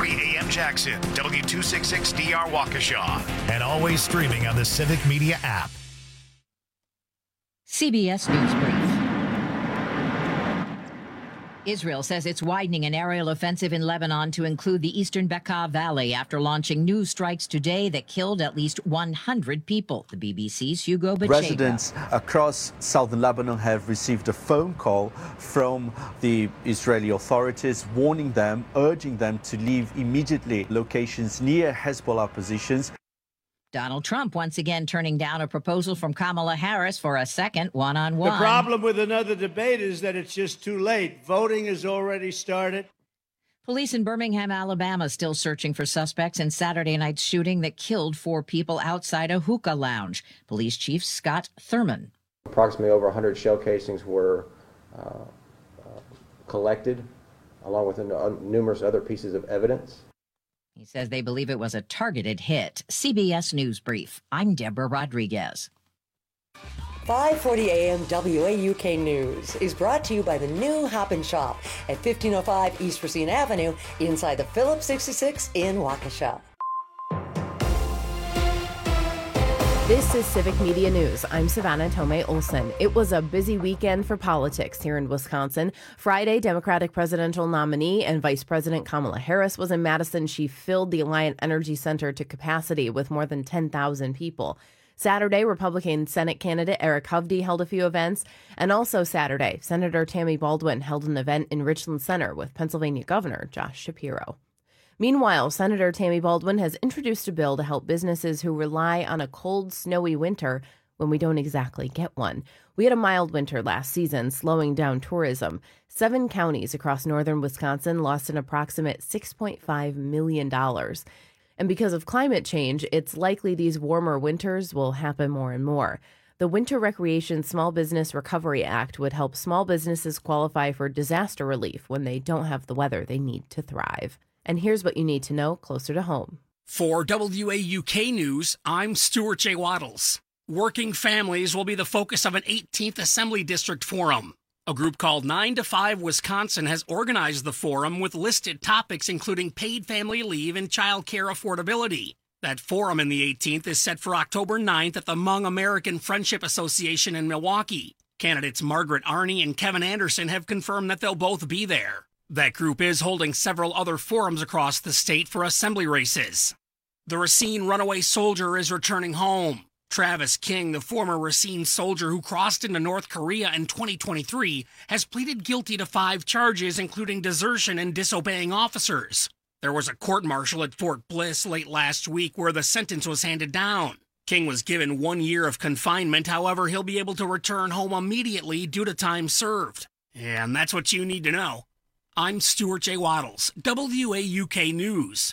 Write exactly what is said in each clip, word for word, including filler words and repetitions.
three A M Jackson, W two sixty-six D R Waukesha, and always streaming on the Civic Media app. C B S News Brief. Israel says it's widening an aerial offensive in Lebanon to include the eastern Bekaa Valley after launching new strikes today that killed at least one hundred people. The B B C's Hugo Bachega. Residents across southern Lebanon have received a phone call from the Israeli authorities warning them, urging them to leave immediately locations near Hezbollah positions. Donald Trump once again turning down a proposal from Kamala Harris for a second one-on-one. The problem with another debate is that it's just too late. Voting has already started. Police in Birmingham, Alabama, still searching for suspects in Saturday night's shooting that killed four people outside a hookah lounge. Police Chief Scott Thurman. Approximately over one hundred shell casings were uh, uh, collected, along with uh, numerous other pieces of evidence. He says they believe it was a targeted hit. C B S News Brief. I'm Deborah Rodriguez. five forty A M W A U K News is brought to you by the new Hop and Shop at fifteen oh five East Racine Avenue inside the Phillips sixty-six in Waukesha. This is Civic Media News. I'm Savannah Tomei Olson. It was a busy weekend for politics here in Wisconsin. Friday, Democratic presidential nominee and Vice President Kamala Harris was in Madison. She filled the Alliant Energy Center to capacity with more than ten thousand people. Saturday, Republican Senate candidate Eric Hovde held a few events. And also Saturday, Senator Tammy Baldwin held an event in Richland Center with Pennsylvania Governor Josh Shapiro. Meanwhile, Senator Tammy Baldwin has introduced a bill to help businesses who rely on a cold, snowy winter when we don't exactly get one. We had a mild winter last season, slowing down tourism. Seven counties across northern Wisconsin lost an approximate six point five million dollars. And because of climate change, it's likely these warmer winters will happen more and more. The Winter Recreation Small Business Recovery Act would help small businesses qualify for disaster relief when they don't have the weather they need to thrive. And here's what you need to know closer to home. For W A U K News, I'm Stuart J. Waddles. Working families will be the focus of an eighteenth Assembly District Forum. A group called nine to five Wisconsin has organized the forum with listed topics including paid family leave and child care affordability. That forum in the eighteenth is set for October ninth at the Hmong American Friendship Association in Milwaukee. Candidates Margaret Arney and Kevin Anderson have confirmed that they'll both be there. That group is holding several other forums across the state for assembly races. The Racine runaway soldier is returning home. Travis King, the former Racine soldier who crossed into North Korea in twenty twenty-three, has pleaded guilty to five charges, including desertion and disobeying officers. There was a court-martial at Fort Bliss late last week where the sentence was handed down. King was given one year of confinement. However, he'll be able to return home immediately due to time served. And that's what you need to know. I'm Stuart J. Waddles, W A U K News.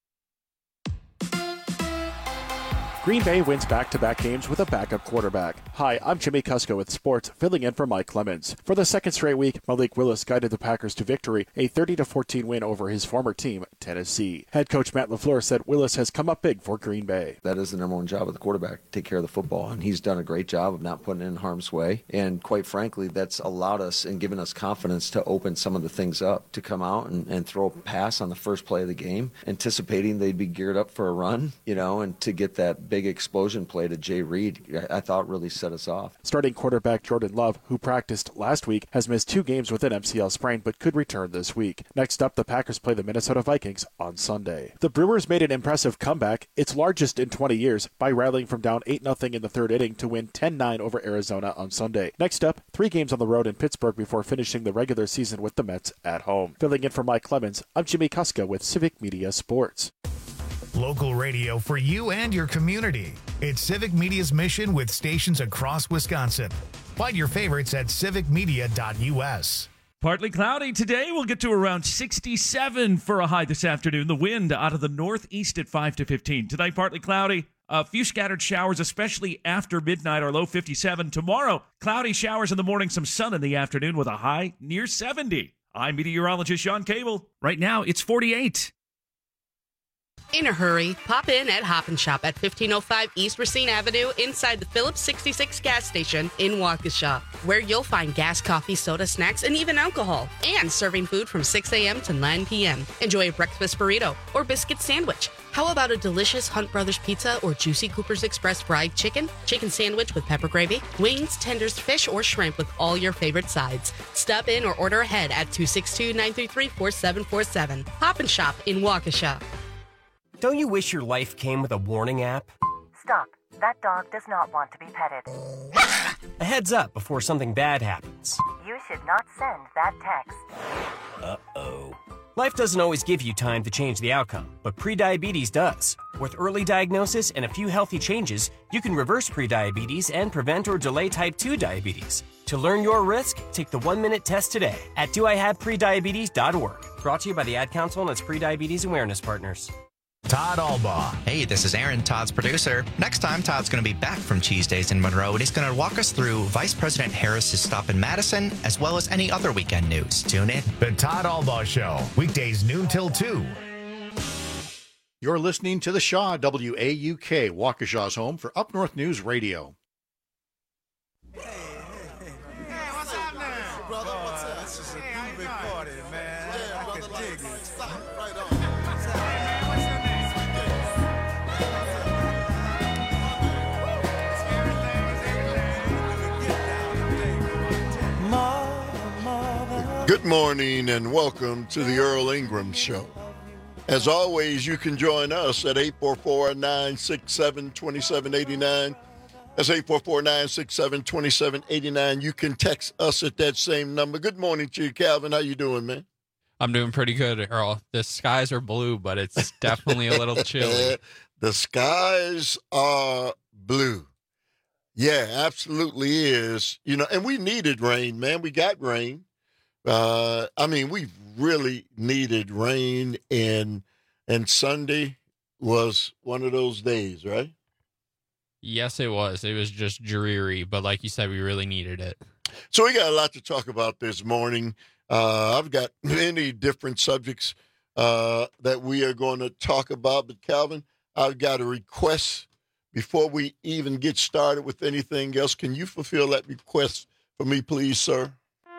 Green Bay wins back-to-back games with a backup quarterback. Hi, I'm Jimmy Kusko with sports, filling in for Mike Clemens. For the second straight week, Malik Willis guided the Packers to victory, a thirty to fourteen win over his former team, Tennessee. Head coach Matt LaFleur said Willis has come up big for Green Bay. That is the number one job of the quarterback, take care of the football, and he's done a great job of not putting it in harm's way. And quite frankly, that's allowed us and given us confidence to open some of the things up, to come out and, and throw a pass on the first play of the game, anticipating they'd be geared up for a run, you know, and to get that big explosion play to Jay Reed, I thought really set us off. Starting quarterback Jordan Love, who practiced last week, has missed two games with an M C L sprain but could return this week. Next up, the Packers play the Minnesota Vikings on Sunday. The Brewers made an impressive comeback, its largest in twenty years, by rallying from down eight nothing in the third inning to win ten nine over Arizona on Sunday. Next up, three games on the road in Pittsburgh before finishing the regular season with the Mets at home. Filling in for Mike Clemens, I'm Jimmy Kuska with Civic Media Sports. Local radio for you and your community. It's Civic Media's mission with stations across Wisconsin. Find your favorites at civic media dot u s. Partly cloudy today. We'll get to around sixty-seven for a high this afternoon. The wind out of the northeast at five to fifteen. Tonight, partly cloudy. A few scattered showers, especially after midnight, our low fifty-seven. Tomorrow, cloudy showers in the morning, some sun in the afternoon with a high near seventy. I'm meteorologist Sean Cable. Right now, it's forty-eight. In a hurry, pop in at Hop and Shop at fifteen oh five East Racine Avenue inside the Phillips sixty-six gas station in Waukesha, where you'll find gas, coffee, soda, snacks, and even alcohol, and serving food from six a.m. to nine p.m. Enjoy a breakfast burrito or biscuit sandwich. How about a delicious Hunt Brothers pizza or juicy Cooper's Express fried chicken, chicken sandwich with pepper gravy, wings, tenders, fish, or shrimp with all your favorite sides? Stop in or order ahead at two six two, nine three three, four seven four seven. Hop and Shop in Waukesha. Don't you wish your life came with a warning app? Stop. That dog does not want to be petted. A heads up before something bad happens. You should not send that text. Uh-oh. Life doesn't always give you time to change the outcome, but prediabetes does. With early diagnosis and a few healthy changes, you can reverse prediabetes and prevent or delay type two diabetes. To learn your risk, take the one-minute test today at do I have prediabetes dot org. Brought to you by the Ad Council and its Prediabetes Awareness Partners. Todd Albaugh. Hey, this is Aaron, Todd's producer. Next time, Todd's going to be back from Cheese Days in Monroe, and he's going to walk us through Vice President Harris's stop in Madison, as well as any other weekend news. Tune in. The Todd Albaugh Show, weekdays noon till two. You're listening to the Shaw, W A U K, Waukesha's home for Up North News Radio. Hey, hey, hey. Hey, what's up now? Brother, what's up? This is a big party, man. Yeah, I can dig it. Stop right on. Good morning and welcome to the Earl Ingram Show. As always, you can join us at eight four four, nine six seven, two seven eight nine. That's eight four four, nine six seven, two seven eight nine. You can text us at that same number. Good morning to you, Calvin. How you doing, man? I'm doing pretty good, Earl. The skies are blue, but it's definitely a little chilly. The skies are blue. Yeah, absolutely is. You know, and we needed rain, man. We got rain. Uh, I mean, we really needed rain, and and Sunday was one of those days, right? Yes, it was. It was just dreary, but like you said, we really needed it. So we got a lot to talk about this morning. Uh, I've got many different subjects uh, that we are going to talk about, but Calvin, I've got a request before we even get started with anything else. Can you fulfill that request for me, please, sir?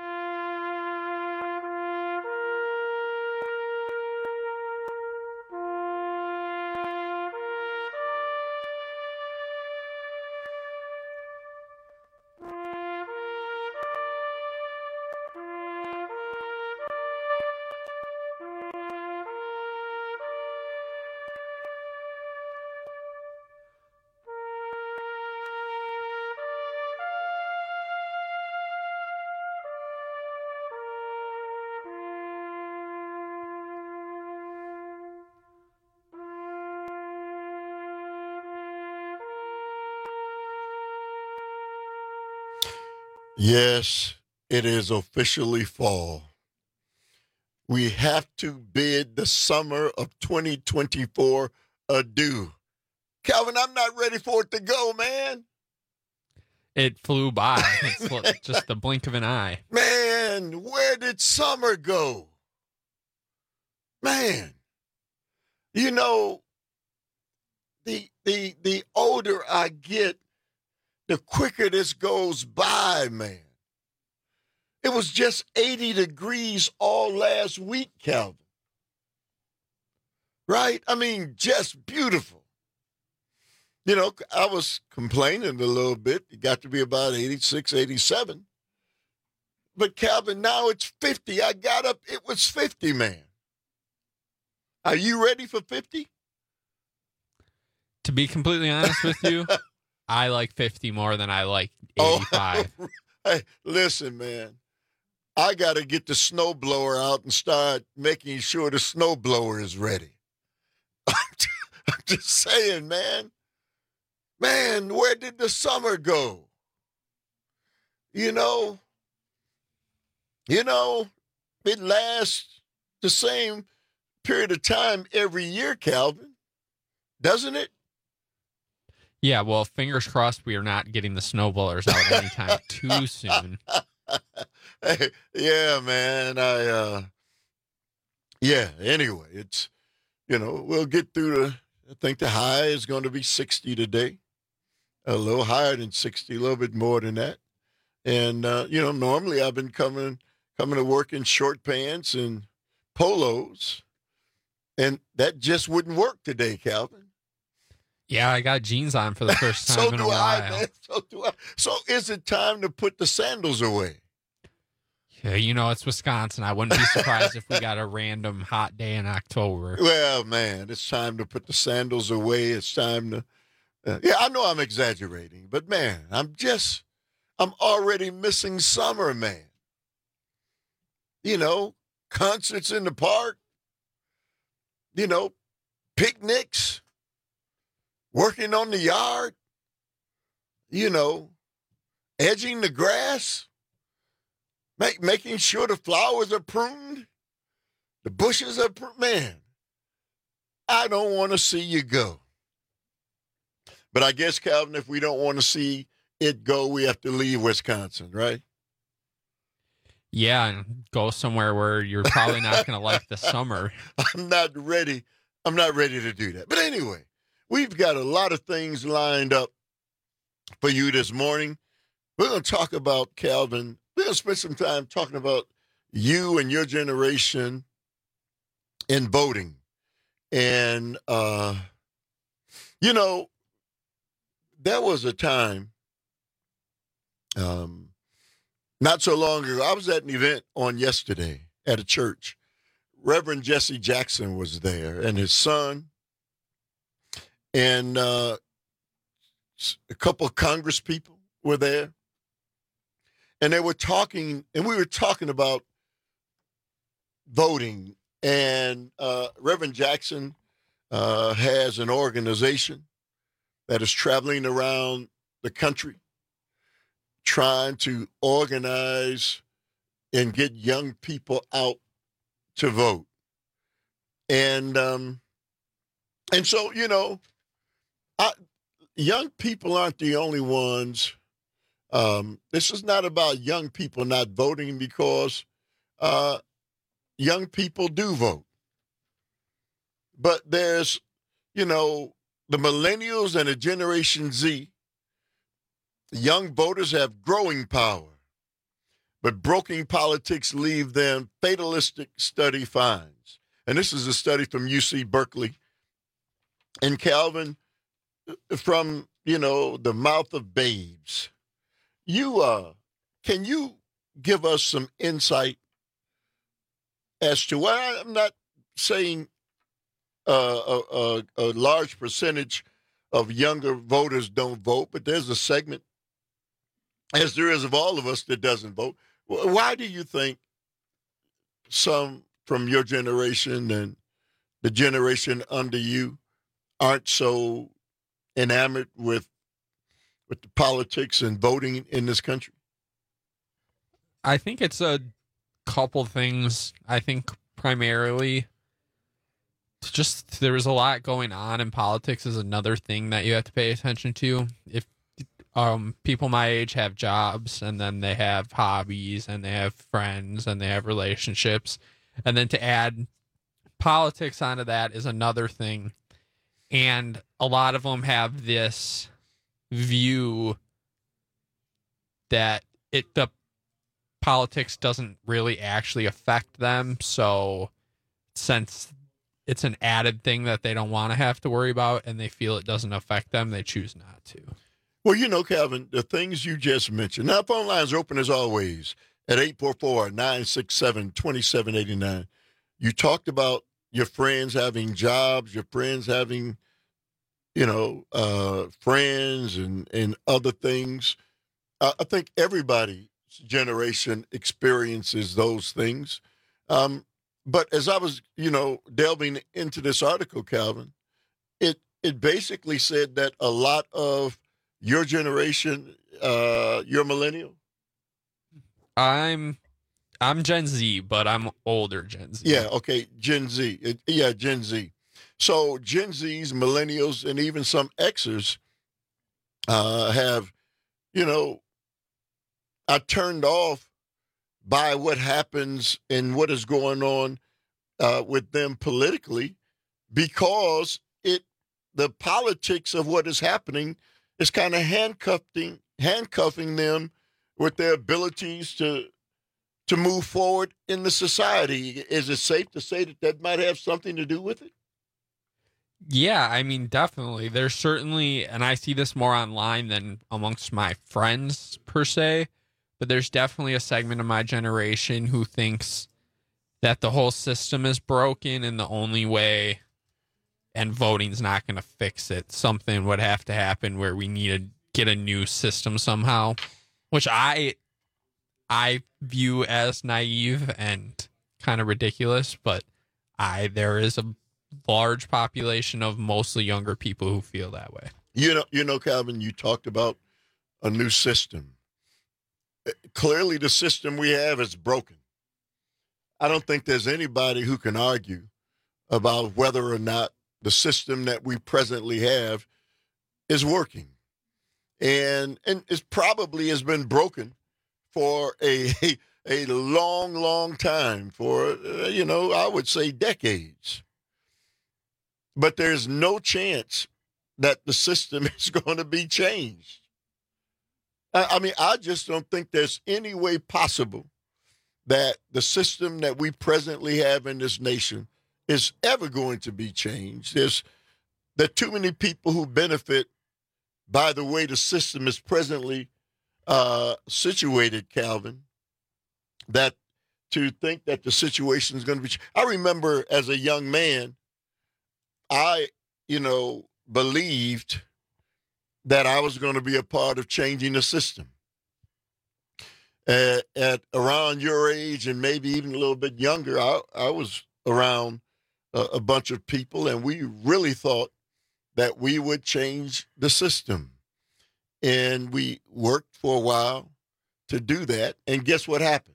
Yes, it is officially fall. We have to bid the summer of twenty twenty-four adieu. Calvin, I'm not ready for it to go, man. It flew by. It's just the blink of an eye. Man, where did summer go? Man, you know, the the the older I get, the quicker this goes by, man. It was just eighty degrees all last week, Calvin. Right? I mean, just beautiful. You know, I was complaining a little bit. It got to be about eighty-six, eighty-seven. But, Calvin, now it's fifty. I got up, it was fifty, man. Are you ready for fifty? To be completely honest with you, I like fifty more than I like eighty-five. Oh, hey, listen, man. I got to get the snowblower out and start making sure the snowblower is ready. I'm just saying, man. Man, where did the summer go? You know, you know, it lasts the same period of time every year, Calvin, doesn't it? Yeah, well, fingers crossed we are not getting the snowblowers out anytime too soon. Hey, yeah, man. I, uh, yeah, anyway, it's, you know, we'll get through the, I think the high is going to be sixty today, a little higher than sixty, a little bit more than that. And, uh, you know, normally I've been coming, coming to work in short pants and polos, and that just wouldn't work today, Calvin. Yeah, I got jeans on for the first time so in do a while. I, man. So do I. So is it time to put the sandals away? Yeah, you know, it's Wisconsin. I wouldn't be surprised if we got a random hot day in October. Well, man, it's time to put the sandals away. It's time to, uh, yeah, I know I'm exaggerating, but man, I'm just, I'm already missing summer, man. You know, concerts in the park, you know, picnics, working on the yard, you know, edging the grass. Make, making sure the flowers are pruned, the bushes are pruned. Man, I don't want to see you go. But I guess, Calvin, if we don't want to see it go, we have to leave Wisconsin, right? Yeah, and go somewhere where you're probably not going to like the summer. I'm not ready. I'm not ready to do that. But anyway, we've got a lot of things lined up for you this morning. We're going to talk about, Calvin, we're going to spend some time talking about you and your generation in voting. And, uh, you know, there was a time um, not so long ago, I was at an event on yesterday at a church. Reverend Jesse Jackson was there and his son and uh, a couple of Congress people were there. And they were talking, and we were talking about voting. And uh, Reverend Jackson uh, has an organization that is traveling around the country trying to organize and get young people out to vote. And um, and so, you know, I, young people aren't the only ones. Um, this is not about young people not voting because uh, young people do vote. But there's, you know, the millennials and the Generation Z, young voters have growing power, but broken politics leave them fatalistic, study finds. And this is a study from U C Berkeley. And Calvin, from, you know, the mouth of babes, You, uh, can you give us some insight as to why? I'm not saying uh, a, a, a large percentage of younger voters don't vote, but there's a segment, as there is of all of us, that doesn't vote. Why do you think some from your generation and the generation under you aren't so enamored with with the politics and voting in this country? I think it's a couple things. I think primarily it's just there is a lot going on in politics is another thing that you have to pay attention to. If um, people my age have jobs and then they have hobbies and they have friends and they have relationships, and then to add politics onto that is another thing. And a lot of them have this view that it the politics doesn't really actually affect them, so since it's an added thing that they don't want to have to worry about and they feel it doesn't affect them, they choose not to. Well, you know, Calvin, the things you just mentioned. Now, phone lines are open as always at eight four four, nine six seven, two seven eight nine. You talked about your friends having jobs, your friends having you know, uh, friends and, and other things. Uh, I think everybody's generation experiences those things. Um, but as I was, you know, delving into this article, Calvin, it it basically said that a lot of your generation, uh, you're millennial? I'm I'm Gen Z, but I'm older Gen Z. Yeah, okay, Gen Z. It, yeah, Gen Z. So Gen Zs, millennials, and even some Xers uh, have, you know, are turned off by what happens and what is going on uh, with them politically. because it the politics of what is happening is kind of handcuffing handcuffing them with their abilities to to move forward in the society. Is it safe to say that that might have something to do with it? Yeah, I mean, definitely. There's certainly, and I see this more online than amongst my friends per se, but there's definitely a segment of my generation who thinks that the whole system is broken and the only way, and voting's not going to fix it. Something would have to happen where we need to get a new system somehow, which I, I view as naive and kind of ridiculous, but I, there is a large population of mostly younger people who feel that way. You know, you know, Calvin, you talked about a new system. Clearly, the system we have is broken. I don't think there's anybody who can argue about whether or not the system that we presently have is working. And and it probably has been broken for a a long, long time, for, uh, you know, I would say decades. But there's no chance that the system is going to be changed. I, I mean, I just don't think there's any way possible that the system that we presently have in this nation is ever going to be changed. There's there are too many people who benefit by the way the system is presently uh, situated, Calvin, that to think that the situation is going to be changed. I remember as a young man, I, you know, believed that I was going to be a part of changing the system. At, at around your age and maybe even a little bit younger, I, I was around a, a bunch of people, and we really thought that we would change the system. And we worked for a while to do that. And guess what happened?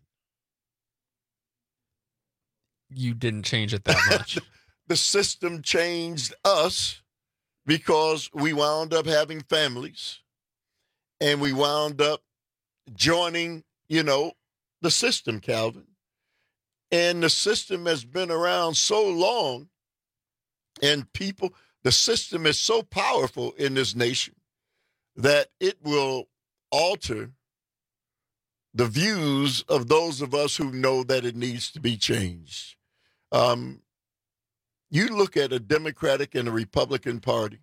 You didn't change it that much. The system changed us because we wound up having families, and we wound up joining, you know, the system, Calvin. And the system has been around so long, and people, the system is so powerful in this nation that it will alter the views of those of us who know that it needs to be changed. Um, You look at a Democratic and a Republican Party,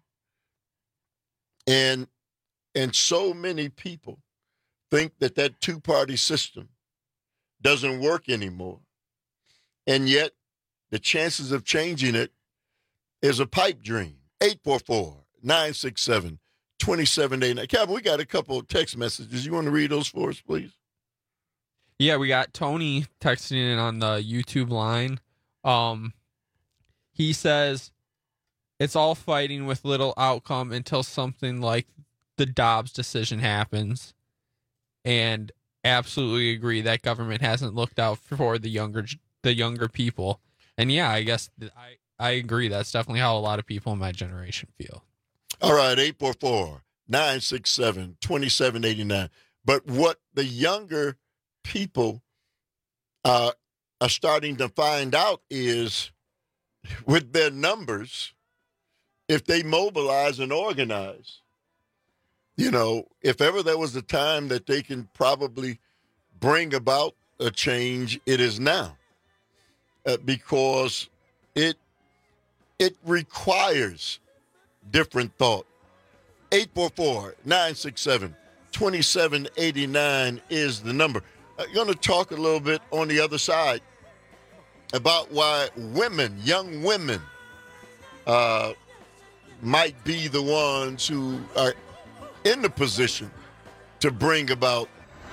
and and so many people think that that two-party system doesn't work anymore. And yet the chances of changing it is a pipe dream. eight four four, nine six seven, two seven eight nine. Calvin, we got a couple of text messages. You want to read those for us, please? Yeah, we got Tony texting in on the YouTube line. Um, He says, it's all fighting with little outcome until something like the Dobbs decision happens. And absolutely agree that government hasn't looked out for the younger the younger people. And yeah, I guess I, I agree. That's definitely how a lot of people in my generation feel. All right, eight four four, nine six seven, two seven eight nine. But what the younger people uh, are starting to find out is, with their numbers, if they mobilize and organize, you know, if ever there was a time that they can probably bring about a change, it is now, uh, because it it requires different thought. eight four four, nine six seven, two seven eight nine is the number. I'm going to talk a little bit on the other side about why women, young women, uh, might be the ones who are in the position to bring about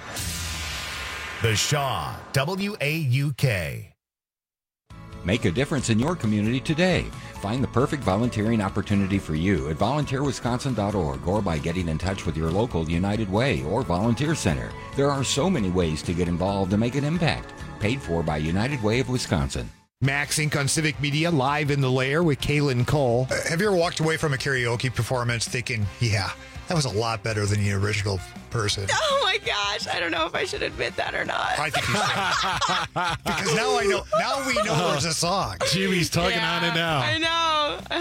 The Shaw, W A U K. Make a difference in your community today. Find the perfect volunteering opportunity for you at volunteer wisconsin dot org or by getting in touch with your local United Way or Volunteer Center. There are so many ways to get involved and make an impact. Paid for by United Way of Wisconsin. Max Inc on Civic Media, live in the lair with Kaylin Cole. Uh, have you ever walked away from a karaoke performance thinking, yeah, that was a lot better than the original person? Oh my gosh, I don't know if I should admit that or not. I think you should. Because now I know, now we know there's a song. Jimmy's tugging yeah, on it now. I know.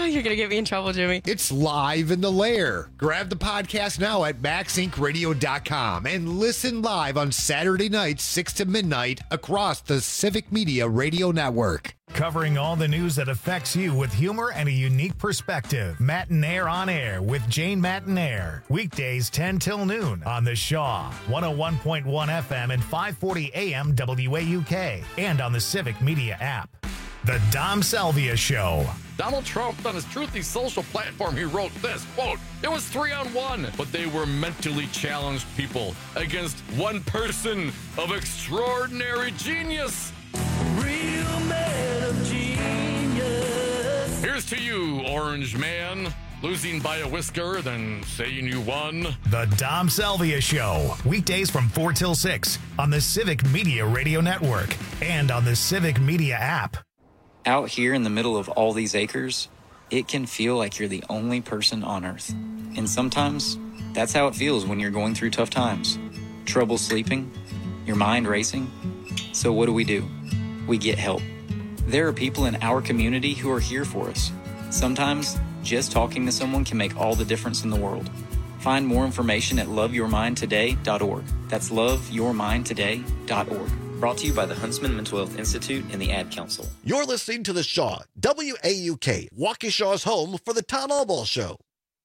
you're going to get me in trouble, Jimmy. It's Live in the Lair. Grab the podcast now at max inc radio dot com and listen live on Saturday nights, six to midnight, across the Civic Media Radio Network. Covering all the news that affects you with humor and a unique perspective. Matinaire on Air with Jane Matinaire. Weekdays ten till noon on the Shaw, one oh one point one F M and five forty A M W A U K, and on the Civic Media app. The Dom Salvia Show. Donald Trump, on his Truthy social platform, he wrote this, quote, "It was three on one, but they were mentally challenged people against one person of extraordinary genius." Real man of genius. Here's to you, Orange Man. Losing by a whisker, then saying you won. The Dom Salvia Show. Weekdays from four till six on the Civic Media Radio Network and on the Civic Media app. Out here in the middle of all these acres, it can feel like you're the only person on Earth. And sometimes, that's how it feels when you're going through tough times. Trouble sleeping, your mind racing. So what do we do? We get help. There are people in our community who are here for us. Sometimes, just talking to someone can make all the difference in the world. Find more information at love your mind today dot org. That's love your mind today dot org. Brought to you by the Huntsman Mental Health Institute and the Ad Council. You're listening to The Shaw, W A U K, Waukesha's home for the Todd Albaugh Show.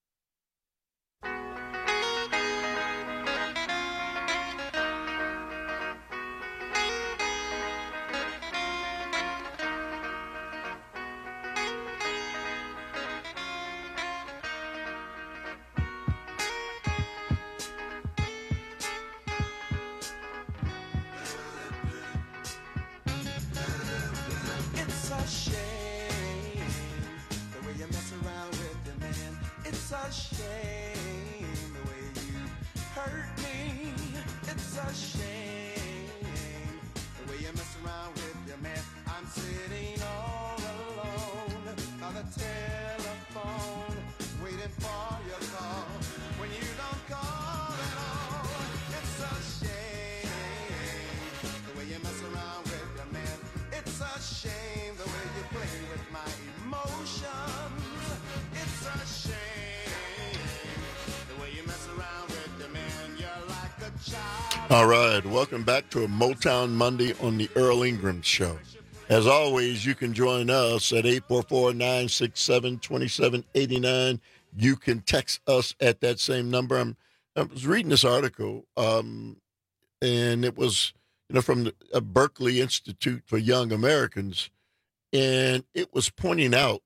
All right, welcome back to a Motown Monday on the Earl Ingram Show. As always, you can join us at eight four four, nine six seven, two seven eight nine. You can text us at that same number. I'm, I was reading this article, um, and it was you know from the uh, Berkeley Institute for Young Americans, and it was pointing out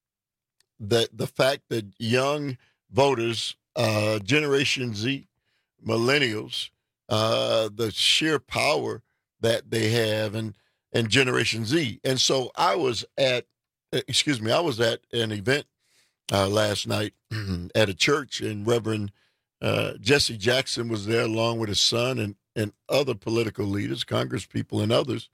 that the fact that young voters, uh, Generation Z, millennials, uh, the sheer power that they have, and and Generation Z. And so I was at, excuse me, I was at an event uh, last night at a church, and Reverend uh, Jesse Jackson was there along with his son and, and other political leaders, Congress people and others.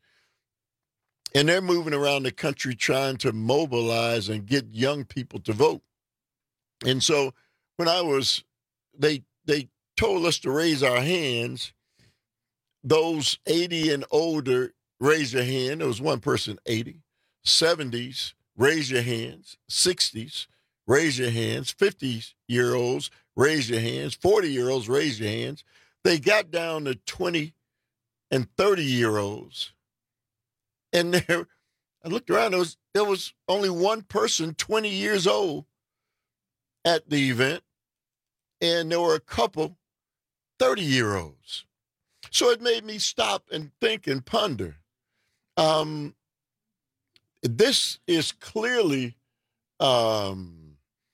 And they're moving around the country trying to mobilize and get young people to vote. And so when I was, they they told us to raise our hands. Those eighty and older, raise your hand. There was one person, eighty. seventies, raise your hands. sixties, raise your hands. fifty-year-olds, raise your hands. forty-year-olds, raise your hands. They got down to twenty and thirty-year-olds. And there, I looked around, there was, there was only one person twenty years old at the event, and there were a couple thirty-year-olds. So it made me stop and think and ponder. Um, this is clearly um,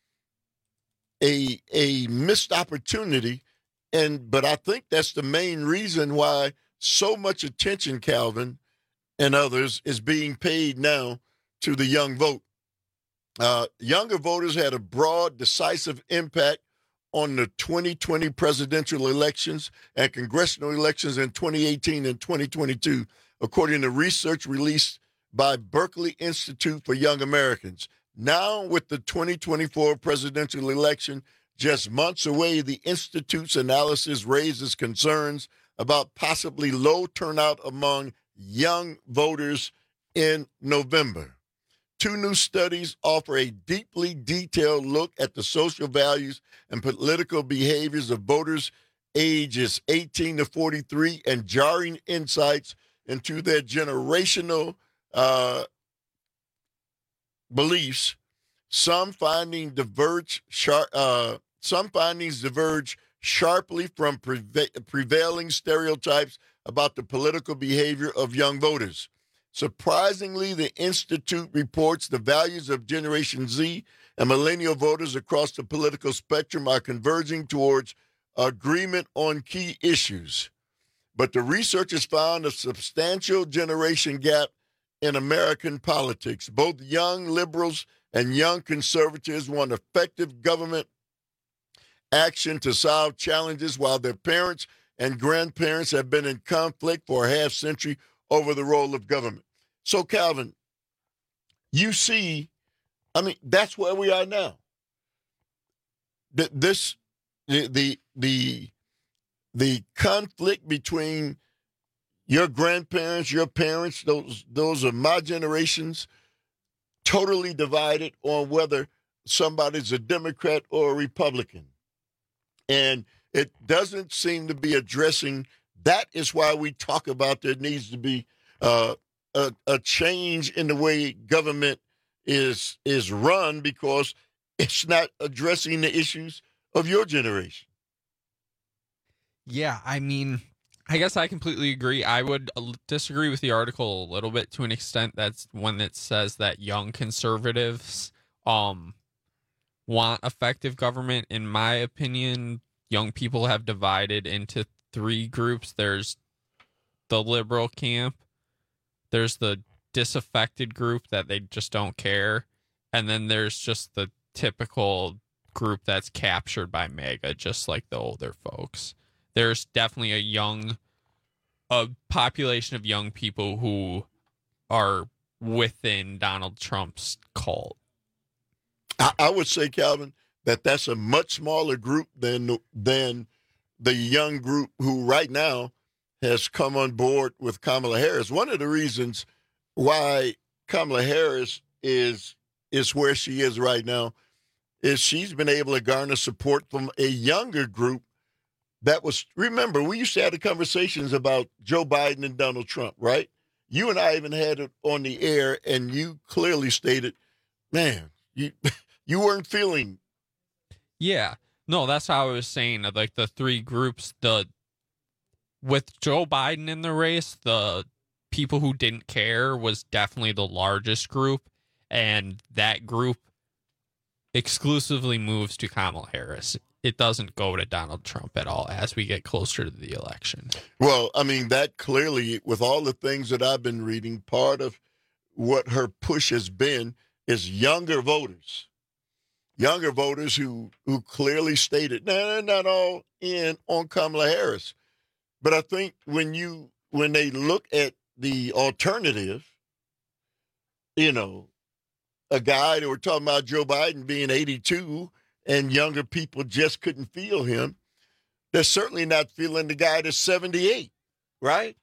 a a missed opportunity, and but I think that's the main reason why so much attention, Calvin, and others, is being paid now to the young vote. Uh, younger voters had a broad, decisive impact on the twenty twenty presidential elections and congressional elections in twenty eighteen and twenty twenty-two, according to research released by Berkeley Institute for Young Americans. Now, with the twenty twenty-four presidential election just months away, the Institute's analysis raises concerns about possibly low turnout among young voters in November. Two new studies offer a deeply detailed look at the social values and political behaviors of voters ages eighteen to forty-three and jarring insights into their generational uh, beliefs. Some findings diverge. Sharp, uh, some findings diverge sharply from preva- prevailing stereotypes about the political behavior of young voters. Surprisingly, the Institute reports the values of Generation Z and millennial voters across the political spectrum are converging towards agreement on key issues. But the researchers found a substantial generation gap in American politics. Both young liberals and young conservatives want effective government action to solve challenges, while their parents and grandparents have been in conflict for a half century over the role of government. So, Calvin, you see, I mean, that's where we are now. This, the, the, the, the conflict between your grandparents, your parents, those, those are my generations, totally divided on whether somebody's a Democrat or a Republican. And it doesn't seem to be addressing. That is why we talk about there needs to be uh, a, a change in the way government is is run, because it's not addressing the issues of your generation. Yeah, I mean, I guess I completely agree. I would disagree with the article a little bit to an extent. That's one that says that young conservatives um want effective government. In my opinion, young people have divided into three groups. There's the liberal camp, there's the disaffected group that they just don't care, and then there's just the typical group that's captured by MAGA, just like the older folks. There's definitely a young, a population of young people who are within Donald Trump's cult. I, I would say, Calvin, that that's a much smaller group than than the young group who right now has come on board with Kamala Harris. One of the reasons why Kamala Harris is is where she is right now is she's been able to garner support from a younger group that was, remember, we used to have the conversations about Joe Biden and Donald Trump, right? You and I even had it on the air, and you clearly stated, man, you you weren't feeling. Yeah. No, that's how I was saying. Like the three groups, the with Joe Biden in the race, the people who didn't care was definitely the largest group, and that group exclusively moves to Kamala Harris. It doesn't go to Donald Trump at all as we get closer to the election. Well, I mean, that clearly, with all the things that I've been reading, part of what her push has been is younger voters. Younger voters who, who clearly stated, no, nah, they're not all in on Kamala Harris. But I think when you when they look at the alternative, you know, a guy that we're talking about Joe Biden being eighty-two and younger people just couldn't feel him, they're certainly not feeling the guy that's seventy-eight, right?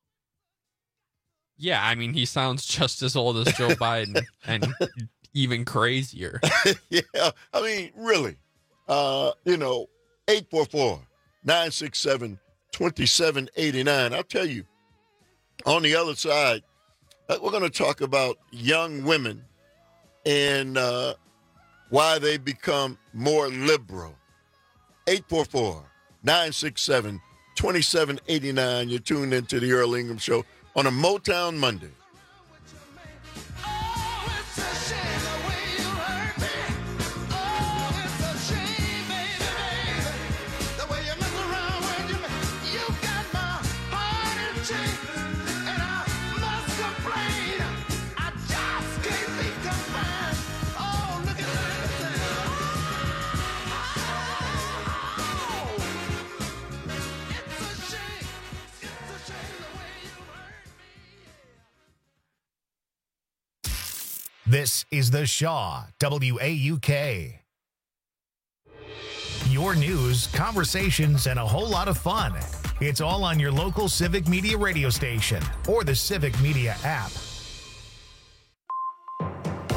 Yeah, I mean, he sounds just as old as Joe Biden and even crazier. Yeah, I mean, really. Uh, you know, eight four four, nine six seven, two seven eight nine. I'll tell you, on the other side, we're going to talk about young women and uh, why they become more liberal. eight four four, nine six seven, two seven eight nine. You're tuned into the Earl Ingram Show on a Motown Monday. This is The Shaw, W A U K. Your news, conversations, and a whole lot of fun. It's all on your local Civic Media radio station or the Civic Media app.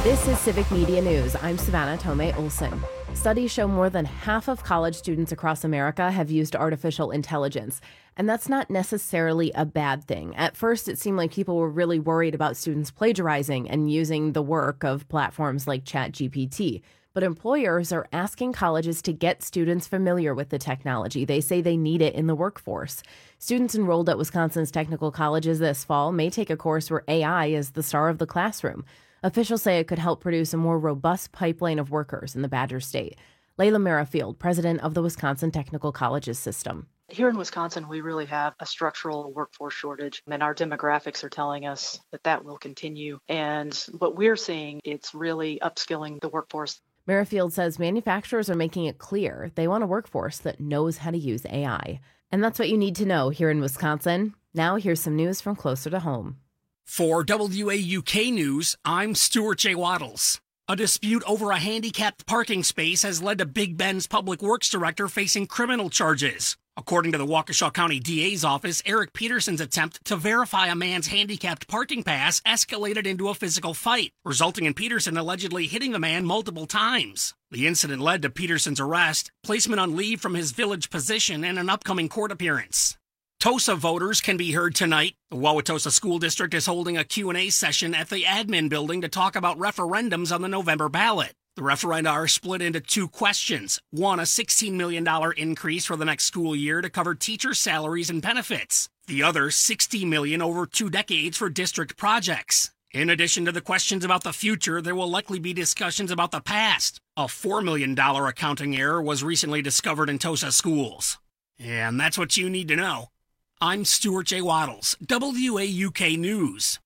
This is Civic Media News. I'm Savannah Tomei Olson. Studies show more than half of college students across America have used artificial intelligence, and that's not necessarily a bad thing. At first, it seemed like people were really worried about students plagiarizing and using the work of platforms like ChatGPT. But employers are asking colleges to get students familiar with the technology. They say they need it in the workforce. Students enrolled at Wisconsin's technical colleges this fall may take a course where A I is the star of the classroom. Officials say it could help produce a more robust pipeline of workers in the Badger State. Layla Merrifield, president of the Wisconsin Technical Colleges System. Here in Wisconsin, we really have a structural workforce shortage, and our demographics are telling us that that will continue. And what we're seeing, it's really upskilling the workforce. Merrifield says manufacturers are making it clear they want a workforce that knows how to use A I. And that's what you need to know here in Wisconsin. Now here's some news from closer to home. For W A U K News, I'm Stuart J. Waddles. A dispute over a handicapped parking space has led to Big Bend's public works director facing criminal charges. According to the Waukesha County D A's office, Eric Peterson's attempt to verify a man's handicapped parking pass escalated into a physical fight, resulting in Peterson allegedly hitting the man multiple times. The incident led to Peterson's arrest, placement on leave from his village position, and an upcoming court appearance. TOSA voters can be heard tonight. The Wauwatosa School District is holding a Q and A session at the admin building to talk about referendums on the November ballot. The referenda are split into two questions. One, a sixteen million dollars increase for the next school year to cover teacher salaries and benefits. The other, sixty million dollars over two decades for district projects. In addition to the questions about the future, there will likely be discussions about the past. A four million dollars accounting error was recently discovered in TOSA schools. And that's what you need to know. I'm Stuart J. Waddles, W A U K News.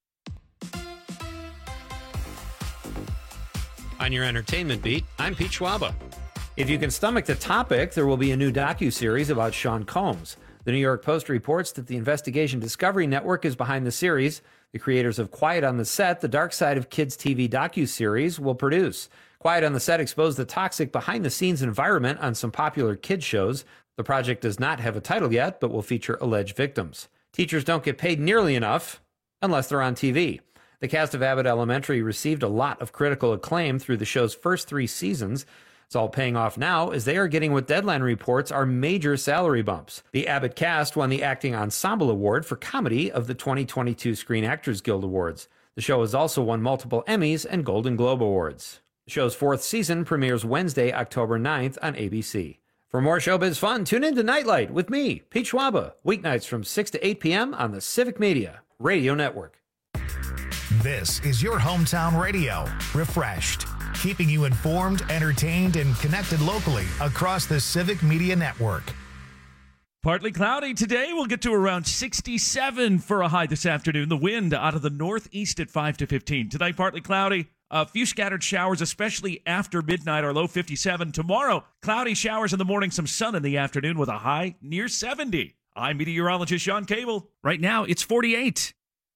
On your entertainment beat, I'm Pete Schwaba. If you can stomach the topic, there will be a new docuseries about Sean Combs. The New York Post reports that the Investigation Discovery Network is behind the series. The creators of Quiet on the Set, the Dark Side of Kids T V docuseries, will produce. Quiet on the Set exposed the toxic behind-the-scenes environment on some popular kids shows. The project does not have a title yet, but will feature alleged victims. Teachers don't get paid nearly enough unless they're on T V. The cast of Abbott Elementary received a lot of critical acclaim through the show's first three seasons. It's all paying off now as they are getting what Deadline reports are major salary bumps. The Abbott cast won the Acting Ensemble Award for Comedy of the twenty twenty-two Screen Actors Guild Awards. The show has also won multiple Emmys and Golden Globe Awards. The show's fourth season premieres Wednesday, October ninth on A B C. For more showbiz fun, tune in to Nightlight with me, Pete Schwaba, weeknights from six to eight p.m. on the Civic Media Radio Network. This is your hometown radio, refreshed, keeping you informed, entertained, and connected locally across the Civic Media Network. Partly cloudy today. We'll get to around sixty-seven for a high this afternoon. The wind out of the northeast at five to fifteen. Tonight, partly cloudy. A few scattered showers, especially after midnight, our low fifty-seven. Tomorrow, cloudy showers in the morning, some sun in the afternoon with a high near seventy. I'm meteorologist Sean Cable. Right now, it's forty-eight.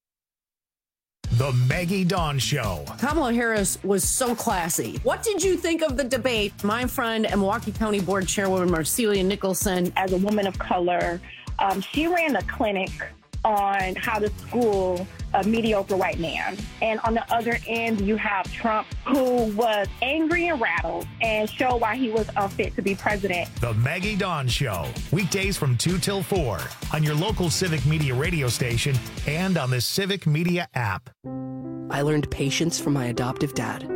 The Maggie Dawn Show. Kamala Harris was so classy. What did you think of the debate? My friend and Milwaukee County Board Chairwoman Marcelia Nicholson. As a woman of color, um, she ran a clinic on how to school a mediocre white man. And on the other end, you have Trump, who was angry and rattled and showed why he was unfit to be president. The Maggie Dawn Show, weekdays from two till four on your local Civic Media radio station and on the Civic Media app. I learned patience from my adoptive dad.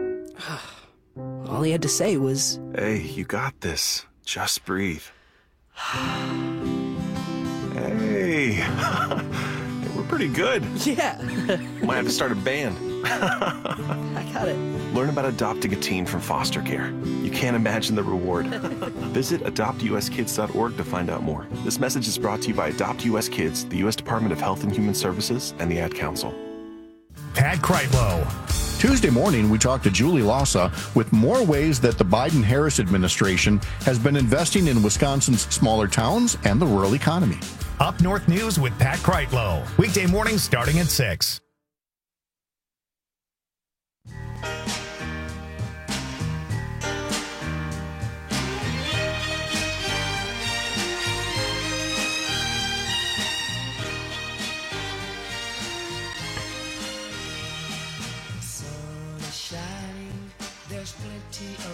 All he had to say was, "Hey, you got this. Just breathe." Hey, we're pretty good. Yeah. Might have to start a band. I got it. Learn about adopting a teen from foster care. You can't imagine the reward. Visit adopt U S kids dot org to find out more. This message is brought to you by Adopt U S Kids, the U S Department of Health and Human Services, and the Ad Council. Pat Kreitlow. Tuesday morning, we talked to Julie Lassa with more ways that the Biden-Harris administration has been investing in Wisconsin's smaller towns and the rural economy. Up North News with Pat Kreitlow. Weekday mornings starting at six. Shining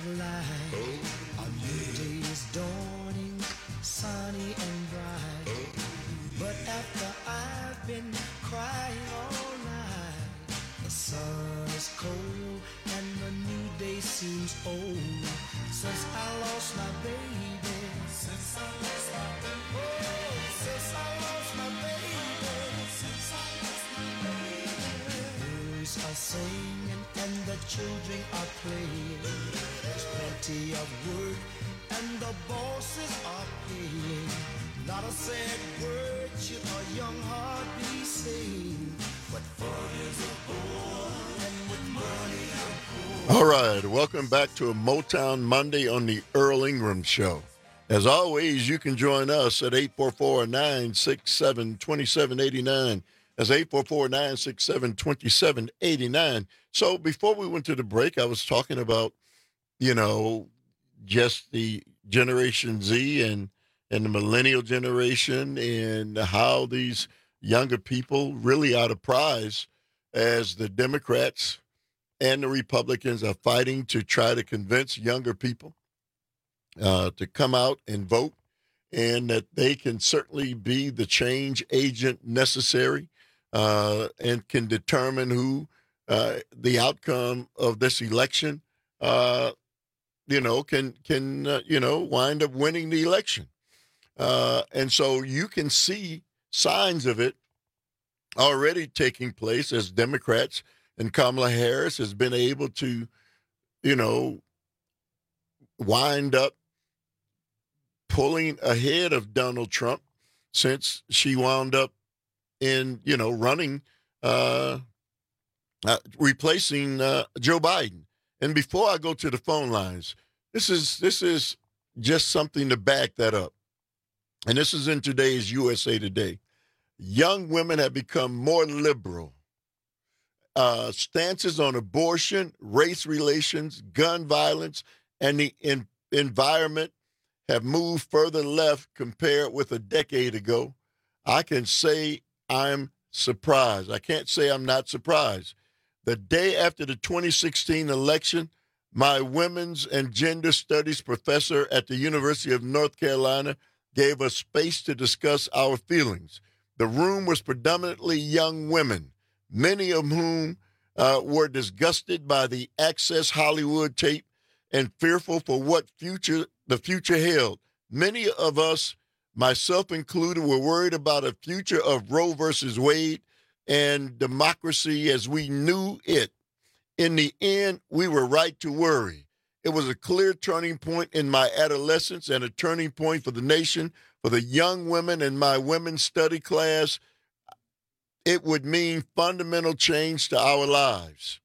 of light. A new day is dawning, sunny and bright. But after I've been crying all night, the sun is cold and the new day seems old. Since I lost my baby, since I lost my baby, oh, since I lost my baby, since I lost my baby. Birds are singing and the children are playing. There's plenty of work and the bosses are paying. Not a sad word should a young heart be saying. But fun is a bore, and with money I'm poor. All right, welcome back to a Motown Monday on the Earl Ingram Show. As always, you can join us at eight four four, nine six seven, two seven eight nine. That's eight four four, nine six seven, two seven eight nine. So before we went to the break, I was talking about, you know, just the Generation Z and, and the millennial generation and how these younger people really are the prize as the Democrats and the Republicans are fighting to try to convince younger people uh, to come out and vote, and that they can certainly be the change agent necessary uh, and can determine who uh, the outcome of this election, uh, you know, can, can uh, you know, wind up winning the election. Uh, and so you can see signs of it already taking place as Democrats and Kamala Harris has been able to, you know, wind up pulling ahead of Donald Trump since she wound up in, you know, running, uh, uh, replacing uh, Joe Biden. And before I go to the phone lines, this is this is just something to back that up. And this is in today's U S A Today. Young women have become more liberal. Uh, stances on abortion, race relations, gun violence, and the in- environment have moved further left compared with a decade ago. I can say I'm surprised. I can't say I'm not surprised. The day after the twenty sixteen election, my women's and gender studies professor at the University of North Carolina gave us space to discuss our feelings. The room was predominantly young women, many of whom uh, were disgusted by the Access Hollywood tape and fearful for what future the future held. Many of us, myself included, were worried about a future of Roe versus Wade and democracy as we knew it. In the end, we were right to worry. It was a clear turning point in my adolescence and a turning point for the nation. For the young women in my women's study class, it would mean fundamental change to our lives.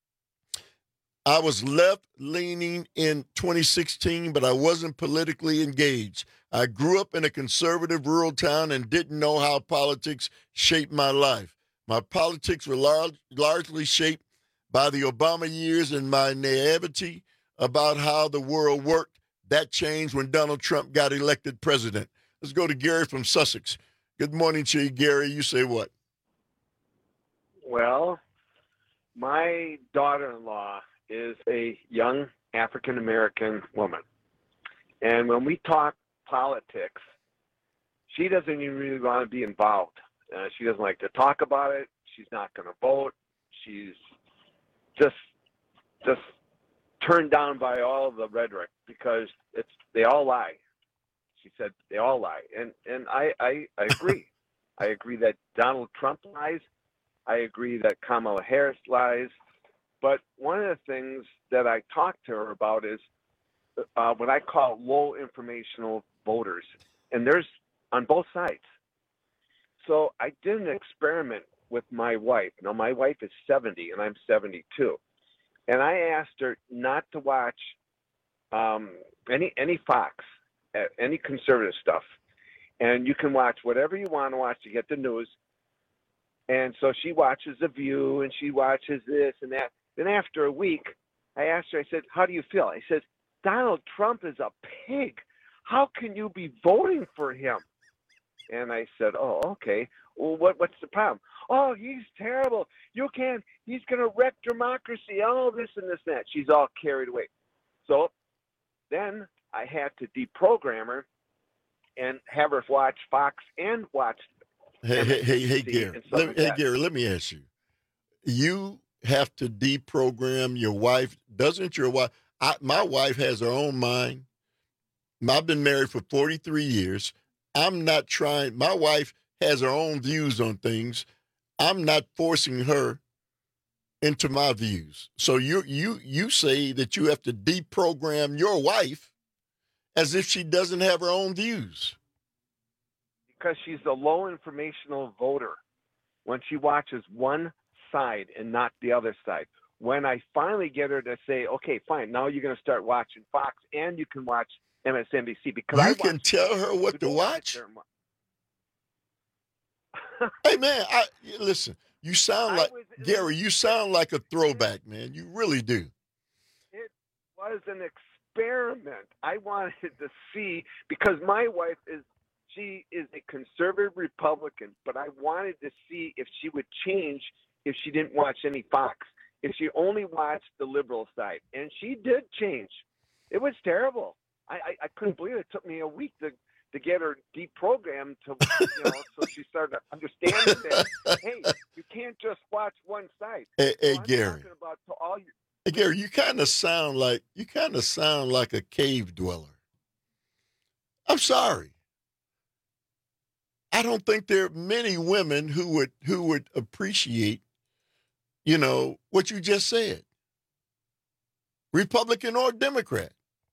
I was left-leaning in twenty sixteen, but I wasn't politically engaged. I grew up in a conservative rural town and didn't know how politics shaped my life. My politics were lar- largely shaped by the Obama years and my naivety about how the world worked. That changed when Donald Trump got elected president. Let's go to Gary from Sussex. Good morning to you, Gary. You say what? Well, my daughter-in-law is a young African-American woman. And when we talk politics, she doesn't even really want to be involved. Uh, she doesn't like to talk about it. She's not going to vote. She's just just turned down by all of the rhetoric because it's they all lie. She said they all lie. And and I, I, I agree. I agree that Donald Trump lies. I agree that Kamala Harris lies. But one of the things that I talked to her about is uh, what I call low informational voters. And there's on both sides. So I did an experiment with my wife. Now, my wife is seventy and I'm seventy-two. And I asked her not to watch um, any any Fox, uh, any conservative stuff. And you can watch whatever you want to watch to get the news. And so she watches The View and she watches this and that. Then after a week, I asked her, I said, how do you feel? I said, Donald Trump is a pig. How can you be voting for him? And I said, oh, okay. Well, what, what's the problem? Oh, he's terrible. You can't, he's going to wreck democracy, all this and this and that. She's all carried away. So then I had to deprogram her and have her watch Fox and watch. Hey, hey, hey, hey, Gary. and stuff Let, like hey, that. Gary. Let me ask you. You have to deprogram your wife. Doesn't your wife? I, my wife has her own mind. I've been married for forty-three years. I'm not trying. My wife has her own views on things. I'm not forcing her into my views. So you you you say that you have to deprogram your wife as if she doesn't have her own views. Because she's a low informational voter when she watches one side and not the other side. When I finally get her to say, okay, fine, now you're going to start watching Fox and you can watch M S N B C. Because You I can tell her what to watch? Hey, man, I, listen, you sound like, Gary, you sound like a throwback, man. You really do. It was an experiment. I wanted to see, because my wife is, she is a conservative Republican, but I wanted to see if she would change if she didn't watch any Fox, if she only watched the liberal side. And she did change. It was terrible. I, I, I couldn't believe it. It took me a week to, to get her deprogrammed to, you know, so she started understanding that, hey, you can't just watch one side. Hey, hey so I'm Gary. talking about to all your, Hey, Gary, you kind of sound like you kind of sound like a cave dweller. I'm sorry. I don't think there are many women who would who would appreciate, you know, what you just said. Republican or Democrat.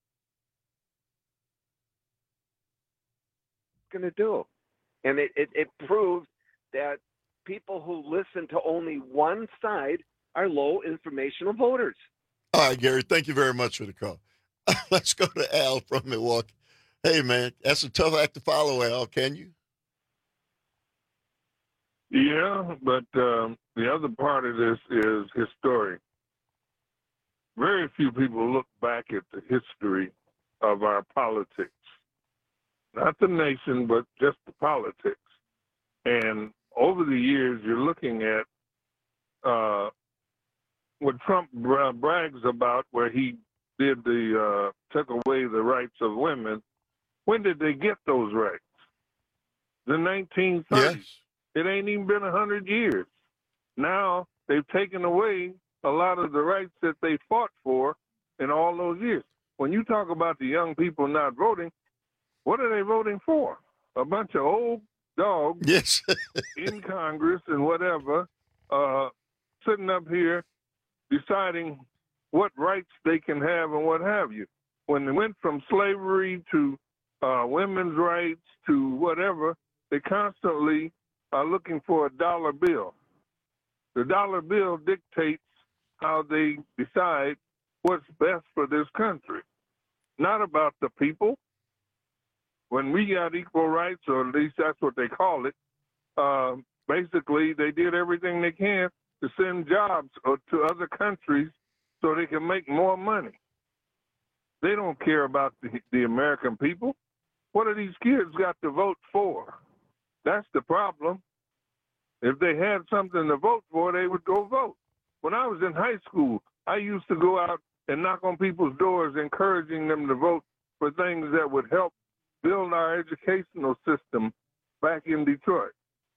going to do. And it, it, it proves that people who listen to only one side are low informational voters. All right, Gary, thank you very much for the call. Let's go to Al from Milwaukee. Hey, man, that's a tough act to follow, Al. Can you? Yeah, but um, the other part of this is historic. Very few people look back at the history of our politics. Not the nation, but just the politics. And over the years, you're looking at uh, what Trump bra- brags about, where he did the uh, took away the rights of women. When did they get those rights? The nineteen thirties. Yes. It ain't even been a hundred years. Now they've taken away a lot of the rights that they fought for in all those years. When you talk about the young people not voting, what are they voting for? A bunch of old dogs yes. in Congress and whatever, uh, sitting up here deciding what rights they can have and what have you. When they went from slavery to uh, women's rights to whatever, they constantly are looking for a dollar bill. The dollar bill dictates how they decide what's best for this country, not about the people. When we got equal rights, or at least that's what they call it, uh, basically they did everything they can to send jobs to other countries so they can make more money. They don't care about the, the American people. What have these kids got to vote for? That's the problem. If they had something to vote for, they would go vote. When I was in high school, I used to go out and knock on people's doors, encouraging them to vote for things that would help build our educational system back in Detroit.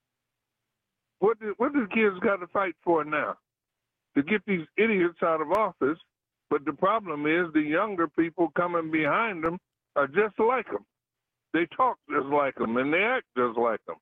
What do, what do kids got to fight for now? To get these idiots out of office. But the problem is the younger people coming behind them are just like them. They talk just like them, and they act just like them.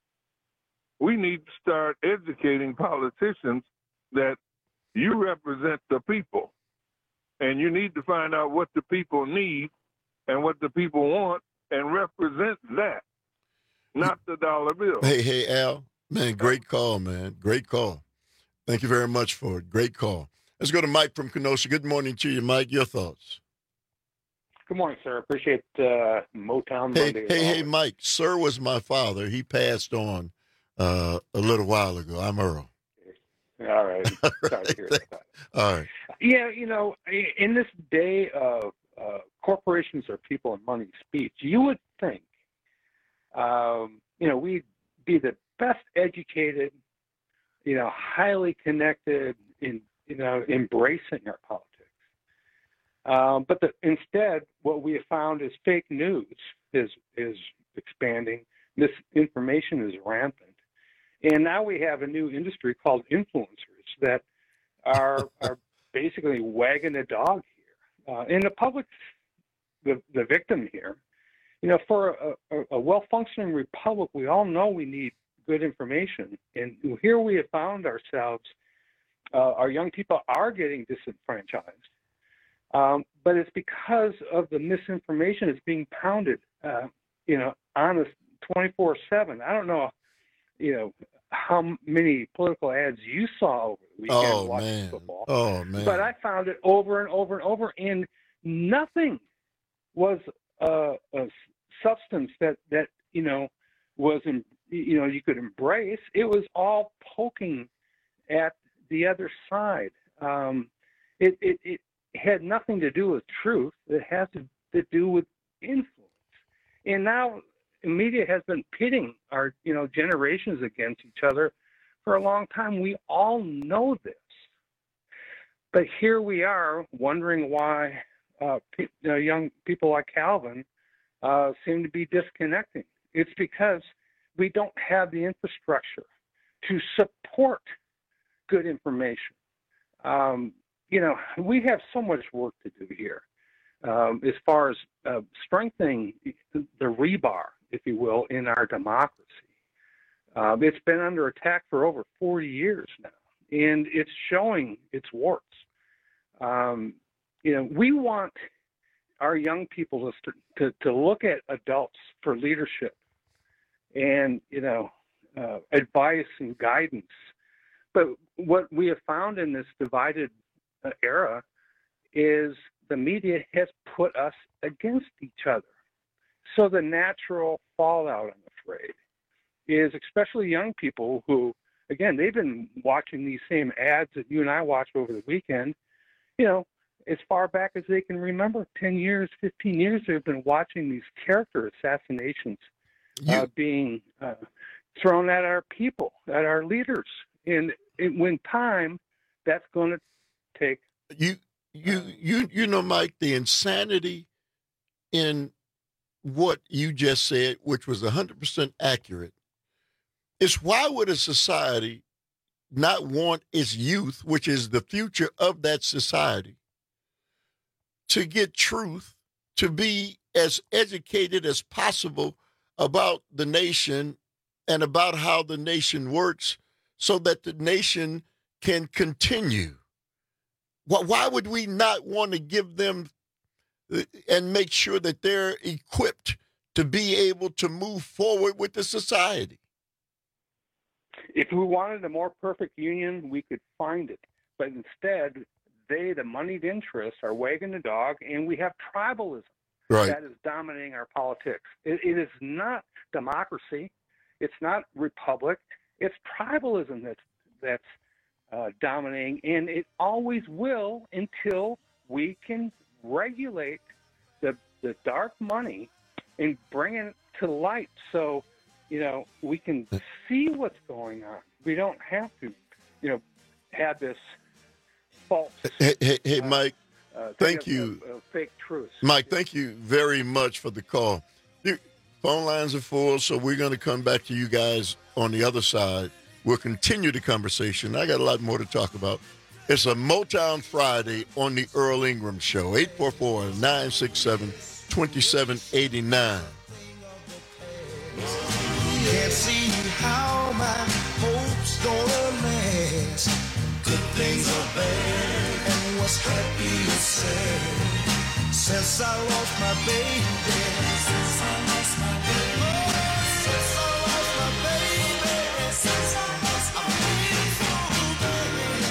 We need to start educating politicians that you represent the people, and you need to find out what the people need and what the people want and represent that, not the dollar bill. Hey, hey, Al, man, great call, man. Great call. Thank you very much for it. Great call. Let's go to Mike from Kenosha. Good morning to you, Mike. Your thoughts? Good morning, sir. Appreciate uh, Motown Hey, Monday. hey, hey, Mike. Sir was my father. He passed on uh, a little while ago. I'm Earl. All right. Sorry to hear that. All right. Yeah, you know, in this day of uh, corporations are people and money speech, you would think, um, you know, we'd be the best educated, you know, highly connected, in you know, embracing our politics. Um, but the, instead, what we have found is fake news is is expanding. Misinformation is rampant, and now we have a new industry called influencers that are are basically wagging the dog here, uh, and the public's the the victim here. You know, for a, a, a well-functioning republic, we all know we need good information, and here we have found ourselves. Uh, our young people are getting disenfranchised. Um, but it's because of the misinformation that's being pounded, uh, you know, on us twenty-four seven. I don't know, you know, how many political ads you saw over the weekend oh, watching man. football. Oh, man. But I found it over and over and over, and nothing was uh, a substance that, that, you know, was, in, you know, you could embrace. It was all poking at the other side. Um, it, it, it had nothing to do with truth. It has to, to do with influence. And now the media has been pitting our, you know, generations against each other for a long time. We all know this. But here we are wondering why uh, pe- you know, young people like Calvin uh, seem to be disconnecting. It's because we don't have the infrastructure to support good information. Um, you know, we have so much work to do here um, as far as uh, strengthening the rebar, if you will, in our democracy. Um, it's been under attack for over forty years now, and it's showing its warts. Um, you know, we want our young people to, to, to look at adults for leadership and, you know, uh, advice and guidance. But what we have found in this divided uh, era is the media has put us against each other. So the natural fallout, I'm afraid, is especially young people who, again, they've been watching these same ads that you and I watched over the weekend, you know, as far back as they can remember, ten years, fifteen years, they've been watching these character assassinations uh, being uh, thrown at our people, at our leaders. And it, when time, that's going to take. You, you, you, you know, Mike, the insanity in what you just said, which was one hundred percent accurate, is why would a society not want its youth, which is the future of that society, to get truth, to be as educated as possible about the nation and about how the nation works, so that the nation can continue? Why would we not want to give them and make sure that they're equipped to be able to move forward with the society? If we wanted a more perfect union, we could find it. But instead, they, the moneyed interests, are wagging the dog, and we have tribalism right. that is dominating our politics. It, it is not democracy. It's not republic. It's tribalism that's that's uh, dominating, and it always will until we can regulate the the dark money and bring it to light, so you know we can see what's going on. We don't have to, you know, have this false. Hey, hey, hey uh, Mike. Uh, thank of, you, of, of fake truths. Mike. Thank you very much for the call. The phone lines are full, so we're going to come back to you guys on the other side. We'll continue the conversation. I got a lot more to talk about. It's a Motown Friday on the Earl Ingram Show. eight four four, nine six seven, two seven eight nine. Can't see how my hope's gonna last. Good things are bad, and what's happy is sad. Since I lost my baby, since I lost my baby, oh, since I lost my baby, since I lost my baby, so bad.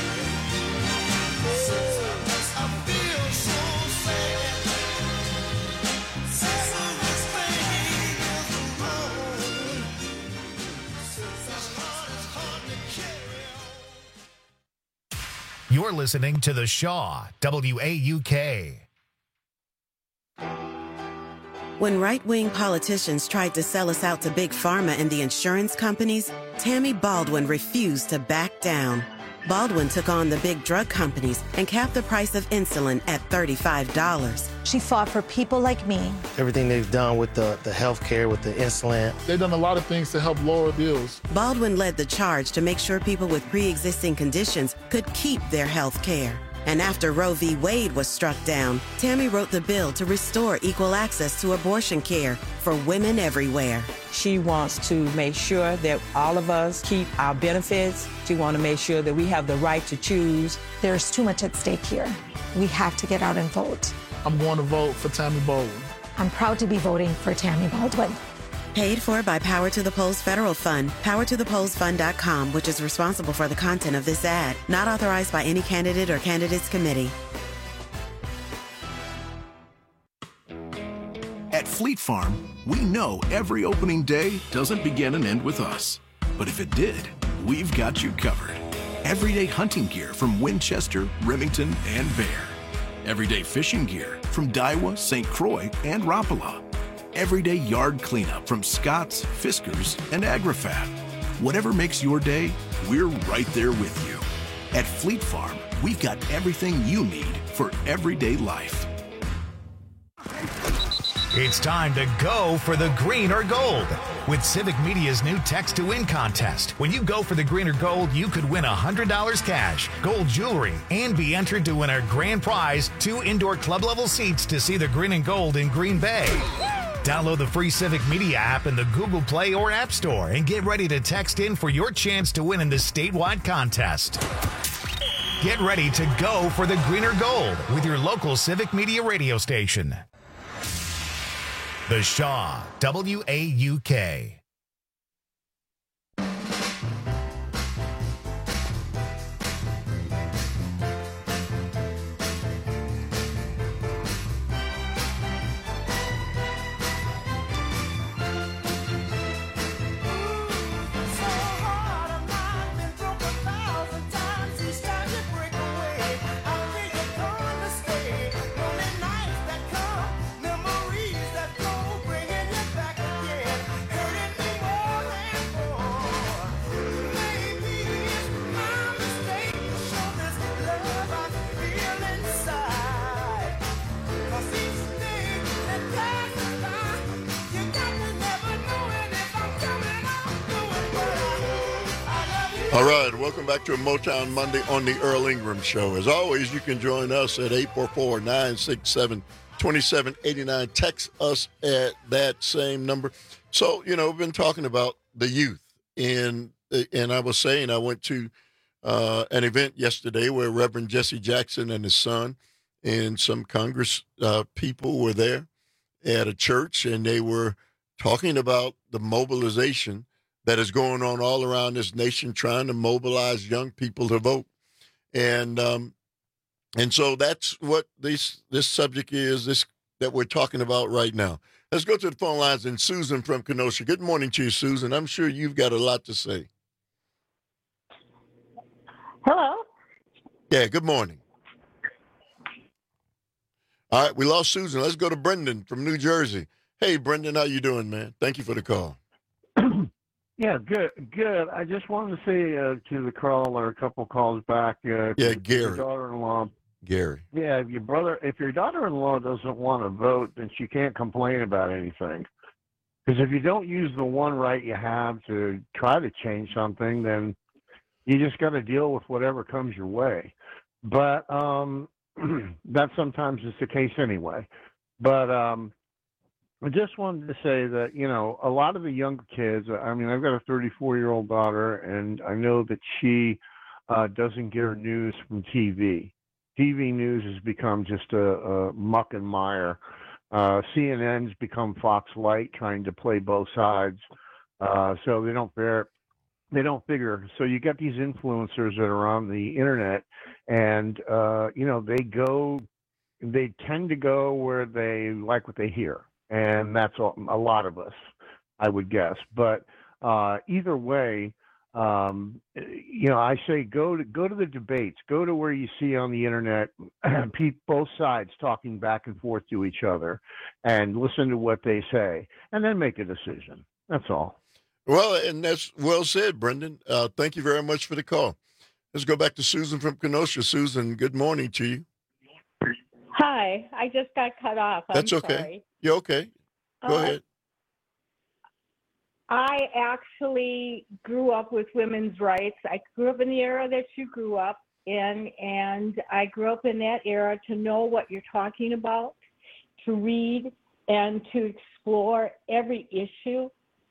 Oh, I feel so sad. Since I lost baby, oh, since this heart is hard to carry. You're listening to The Shaw, W A U K. When right-wing politicians tried to sell us out to Big Pharma and the insurance companies, Tammy Baldwin refused to back down. Baldwin took on the big drug companies and capped the price of insulin at thirty-five dollars. She fought for people like me. Everything they've done with the, the health care, with the insulin. They've done a lot of things to help lower bills. Baldwin led the charge to make sure people with pre-existing conditions could keep their health care. And after Roe v. Wade was struck down, Tammy wrote the bill to restore equal access to abortion care for women everywhere. She wants to make sure that all of us keep our benefits. She wants to make sure that we have the right to choose. There's too much at stake here. We have to get out and vote. I'm going to vote for Tammy Baldwin. I'm proud to be voting for Tammy Baldwin. Paid for by Power to the Polls Federal Fund, power to the polls fund dot com, which is responsible for the content of this ad. Not authorized by any candidate or candidates committee. At Fleet Farm, we know every opening day doesn't begin and end with us. But if it did, we've got you covered. Everyday hunting gear from Winchester, Remington, and Bear. Everyday fishing gear from Daiwa, Saint Croix, and Rapala. Everyday yard cleanup from Scott's, Fiskars, and AgriFab. Whatever makes your day, we're right there with you. At Fleet Farm, we've got everything you need for everyday life. It's time to go for the green or gold with Civic Media's new Text to Win contest. When you go for the green or gold, you could win one hundred dollars cash, gold jewelry, and be entered to win our grand prize, two indoor club-level seats to see the green and gold in Green Bay. Download the free Civic Media app in the Google Play or App Store and get ready to text in for your chance to win in the statewide contest. Get ready to go for the green or gold with your local Civic Media radio station. The Shaw, W A U K. All right, welcome back to a Motown Monday on the Earl Ingram Show. As always, you can join us at eight four four, nine six seven, two seven eight nine. Text us at that same number. So, you know, we've been talking about the youth. And, and I was saying I went to uh, an event yesterday where Reverend Jesse Jackson and his son and some Congress uh, people were there at a church, and they were talking about the mobilization that is going on all around this nation, trying to mobilize young people to vote. And um, and so that's what this this subject is, this that we're talking about right now. Let's go to the phone lines. And Susan from Kenosha. Good morning to you, Susan. I'm sure you've got a lot to say. Hello. Yeah, good morning. All right, we lost Susan. Let's go to Brendan from New Jersey. Hey, Brendan, how you doing, man? Thank you for the call. Yeah, good, good. I just wanted to say uh, to the caller a couple calls back. Uh, yeah, to, Gary. To your daughter-in-law. Gary. Yeah, if your brother, if your daughter-in-law doesn't want to vote, then she can't complain about anything. Because if you don't use the one right you have to try to change something, then you just got to deal with whatever comes your way. But um, that sometimes is the case anyway. But um, I just wanted to say that, you know, a lot of the younger kids, I mean, I've got a thirty-four-year-old daughter, and I know that she uh, doesn't get her news from T V. T V news has become just a, a muck and mire. Uh, C N N's become Fox Light, trying to play both sides. Uh, so they don't bear, they don't figure. So you got these influencers that are on the internet, and, uh, you know, they go, they tend to go where they like what they hear. And that's a, a lot of us, I would guess. But uh, either way, um, you know, I say go to go to the debates, go to where you see on the internet both sides talking back and forth to each other, and listen to what they say, and then make a decision. That's all. Well, and that's well said, Brendan. Uh, thank you very much for the call. Let's go back to Susan from Kenosha. Susan, good morning to you. Hi, I just got cut off. I'm That's okay. Sorry. You're okay. Go Uh, ahead. I actually grew up with women's rights. I grew up in the era that you grew up in, and I grew up in that era to know what you're talking about, to read, and to explore every issue.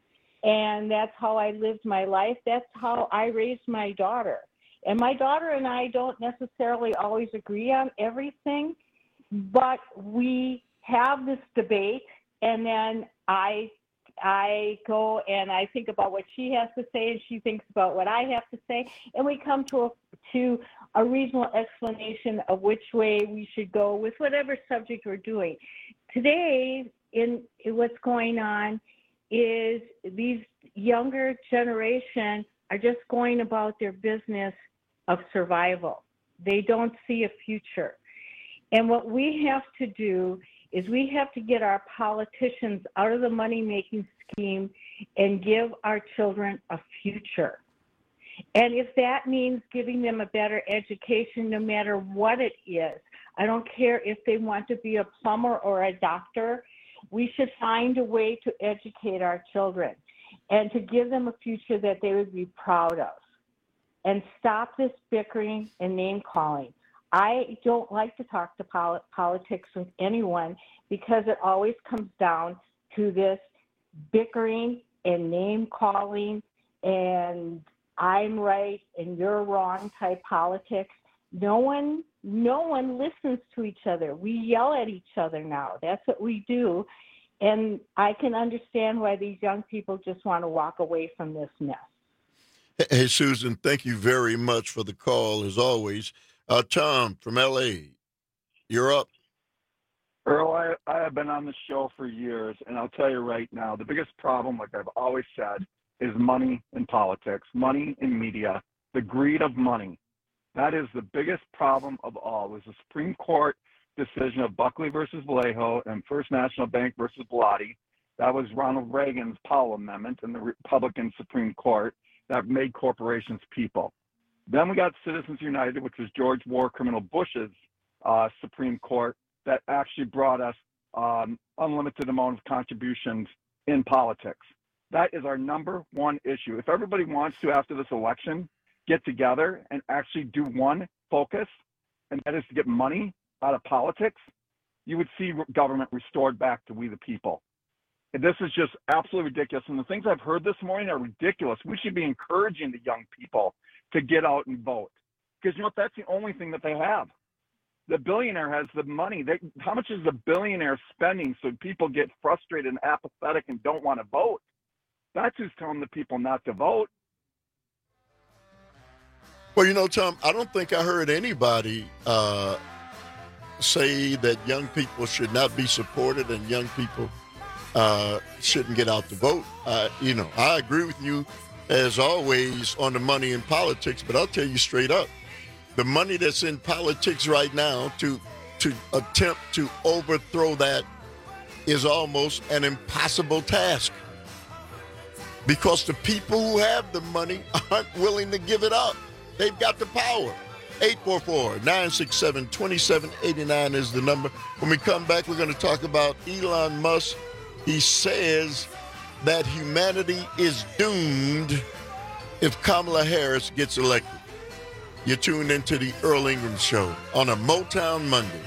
And that's how I lived my life. That's how I raised my daughter. And my daughter and I don't necessarily always agree on everything, but we have this debate, and then I I go and I think about what she has to say, and she thinks about what I have to say, and we come to a, to a reasonable explanation of which way we should go with whatever subject we're doing. Today, in, in what's going on, is these younger generation are just going about their business of survival. They don't see a future. And what we have to do is we have to get our politicians out of the money-making scheme and give our children a future. And if that means giving them a better education, no matter what it is, I don't care if they want to be a plumber or a doctor, we should find a way to educate our children and to give them a future that they would be proud of. And stop this bickering and name-calling. I don't like to talk to pol- politics with anyone because it always comes down to this bickering and name-calling and I'm right and you're wrong type politics. No one, no one listens to each other. We yell at each other now. That's what we do. And I can understand why these young people just want to walk away from this mess. Hey, Susan, thank you very much for the call, as always. Uh, Tom from L A, you're up. Earl, I, I have been on the show for years, and I'll tell you right now, the biggest problem, like I've always said, is money in politics, money in media, the greed of money. That is the biggest problem of all. It was the Supreme Court decision of Buckley versus Vallejo and First National Bank versus Bellotti. That was Ronald Reagan's Powell Amendment in the Republican Supreme Court that made corporations people. Then we got Citizens United, which was George War Criminal Bush's uh, Supreme Court that actually brought us um, unlimited amount of contributions in politics. That is our number one issue. If everybody wants to, after this election, get together and actually do one focus, and that is to get money out of politics, you would see government restored back to we the people. And this is just absolutely ridiculous. And the things I've heard this morning are ridiculous. We should be encouraging the young people to get out and vote. Because, you know, that's the only thing that they have. The billionaire has the money. They, how much is the billionaire spending so people get frustrated and apathetic and don't want to vote? That's who's telling the people not to vote. Well, you know, Tom, I don't think I heard anybody uh, say that young people should not be supported and young people uh, shouldn't get out to vote. Uh, you know, I agree with you, as always, on the money in politics, but I'll tell you straight up, the money that's in politics right now, to to attempt to overthrow that is almost an impossible task, because the people who have the money aren't willing to give it up. They've got the power. eight four four, nine six seven, two seven eight nine is the number. When we come back, we're going to talk about Elon Musk. He says that humanity is doomed if Kamala Harris gets elected. You're tuned into the Earl Ingram Show on a Motown Monday.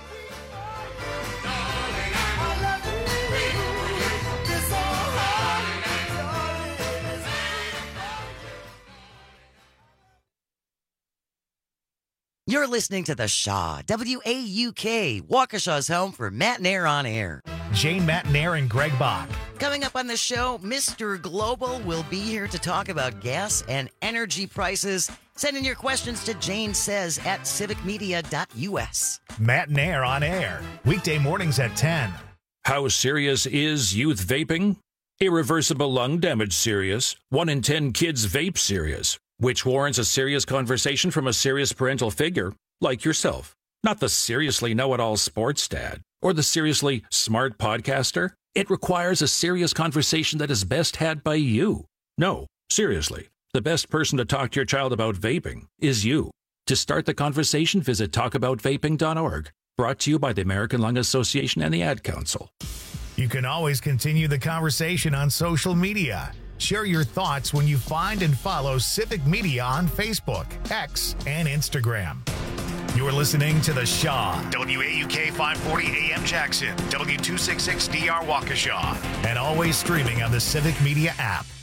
You're listening to The Shaw, W A U K, Waukesha's home for Matt and Air on Air. Jane Matt and Air and Greg Bach. Coming up on the show, Mister Global will be here to talk about gas and energy prices. Send in your questions to Jane Says at civic media dot U S. Matt and Air on Air, weekday mornings at ten. How serious is youth vaping? Irreversible lung damage serious. One in ten kids vape serious, which warrants a serious conversation from a serious parental figure like yourself. Not the seriously know-it-all sports dad or the seriously smart podcaster. It requires a serious conversation that is best had by you. No, seriously. The best person to talk to your child about vaping is you. To start the conversation, visit talk about vaping dot org. Brought to you by the American Lung Association and the Ad Council. You can always continue the conversation on social media. Share your thoughts when you find and follow Civic Media on Facebook, X, and Instagram. You're listening to The Shaw, W A U K five forty A M Jackson, W two sixty-six D R Waukesha, and always streaming on the Civic Media app.